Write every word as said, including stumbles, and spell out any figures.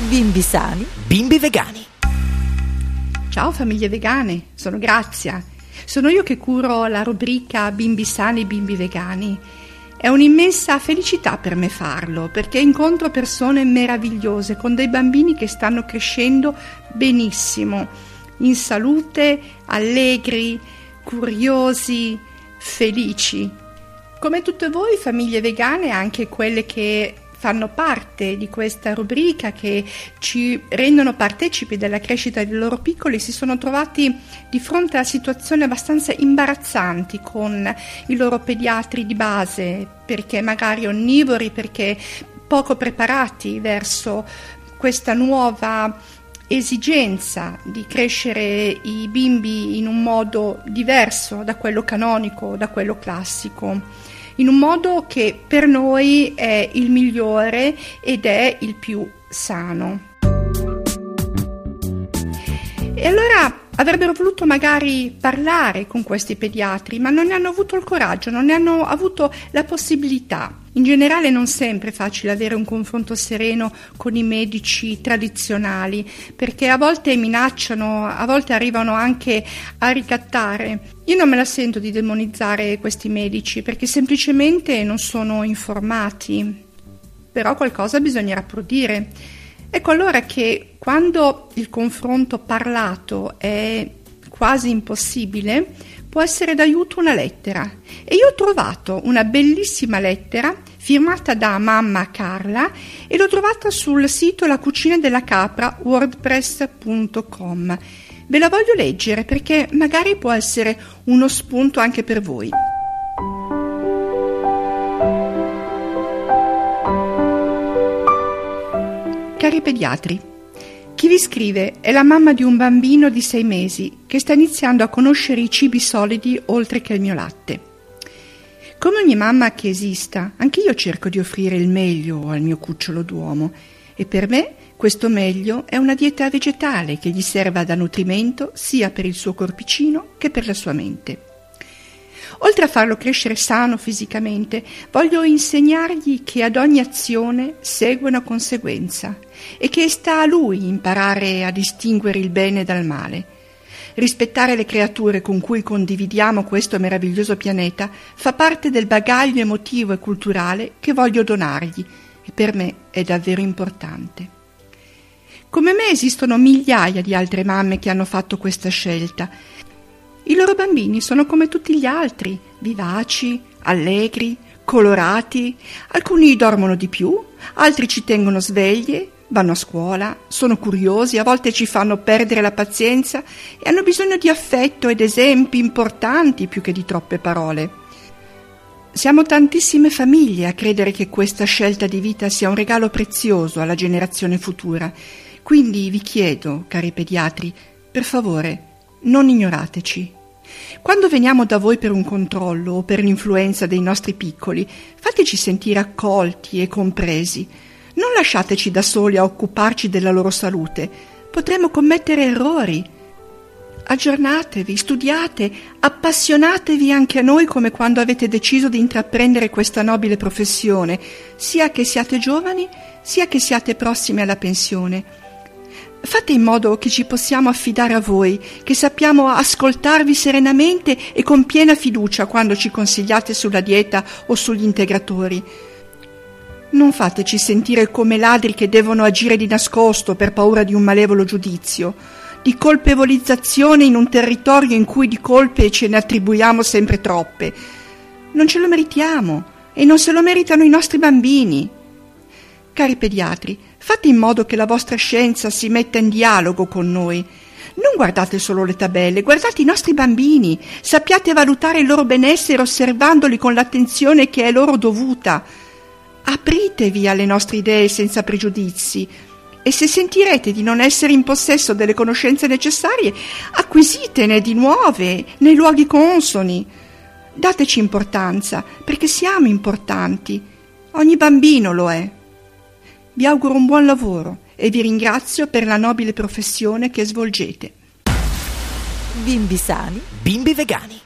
Bimbi sani, bimbi vegani. Ciao famiglie vegane, sono Grazia. Sono io che curo la rubrica Bimbi sani, bimbi vegani. È un'immensa felicità per me farlo, perché incontro persone meravigliose con dei bambini che stanno crescendo benissimo, in salute, allegri, curiosi, felici. Come tutte voi famiglie vegane, anche quelle che fanno parte di questa rubrica, che ci rendono partecipi della crescita dei loro piccoli, si sono trovati di fronte a situazioni abbastanza imbarazzanti con i loro pediatri di base, perché magari onnivori, perché poco preparati verso questa nuova esigenza di crescere i bimbi in un modo diverso da quello canonico, da quello classico, in un modo che per noi è il migliore ed è il più sano. E allora avrebbero voluto magari parlare con questi pediatri, ma non ne hanno avuto il coraggio, non ne hanno avuto la possibilità. In generale non sempre è facile avere un confronto sereno con i medici tradizionali, perché a volte minacciano, a volte arrivano anche a ricattare. Io non me la sento di demonizzare questi medici, perché semplicemente non sono informati, però qualcosa bisognerà pur dire. Ecco allora che quando il confronto parlato è quasi impossibile, può essere d'aiuto una lettera. E io ho trovato una bellissima lettera firmata da mamma Carla e l'ho trovata sul sito La Cucina della Capra wordpress punto com. Ve la voglio leggere perché magari può essere uno spunto anche per voi. Cari pediatri, chi vi scrive è la mamma di un bambino di sei mesi che sta iniziando a conoscere i cibi solidi oltre che il mio latte. Come ogni mamma che esista, anche io cerco di offrire il meglio al mio cucciolo d'uomo e per me questo meglio è una dieta vegetale che gli serva da nutrimento sia per il suo corpicino che per la sua mente. Oltre a farlo crescere sano fisicamente, voglio insegnargli che ad ogni azione segue una conseguenza e che sta a lui imparare a distinguere il bene dal male. Rispettare le creature con cui condividiamo questo meraviglioso pianeta fa parte del bagaglio emotivo e culturale che voglio donargli e per me è davvero importante. Come me esistono migliaia di altre mamme che hanno fatto questa scelta. I loro bambini sono come tutti gli altri, vivaci, allegri, colorati, alcuni dormono di più, altri ci tengono sveglie, vanno a scuola, sono curiosi, a volte ci fanno perdere la pazienza e hanno bisogno di affetto ed esempi importanti più che di troppe parole. Siamo tantissime famiglie a credere che questa scelta di vita sia un regalo prezioso alla generazione futura. Quindi vi chiedo, cari pediatri, per favore, non ignorateci. Quando veniamo da voi per un controllo o per l'influenza dei nostri piccoli, fateci sentire accolti e compresi. Non lasciateci da soli a occuparci della loro salute. Potremmo commettere errori. Aggiornatevi, studiate, appassionatevi anche a noi come quando avete deciso di intraprendere questa nobile professione, sia che siate giovani, sia che siate prossimi alla pensione. Fate in modo che ci possiamo affidare a voi, che sappiamo ascoltarvi serenamente e con piena fiducia quando ci consigliate sulla dieta o sugli integratori. Non fateci sentire come ladri che devono agire di nascosto per paura di un malevolo giudizio, di colpevolizzazione in un territorio in cui di colpe ce ne attribuiamo sempre troppe. Non ce lo meritiamo e non se lo meritano i nostri bambini. Cari pediatri, fate in modo che la vostra scienza si metta in dialogo con noi. Non guardate solo le tabelle, guardate i nostri bambini, sappiate valutare il loro benessere osservandoli con l'attenzione che è loro dovuta. Apritevi alle nostre idee senza pregiudizi e se sentirete di non essere in possesso delle conoscenze necessarie, acquisitene di nuove nei luoghi consoni. Dateci importanza, perché siamo importanti. Ogni bambino lo è. Vi auguro un buon lavoro e vi ringrazio per la nobile professione che svolgete. Bimbi sani, bimbi vegani.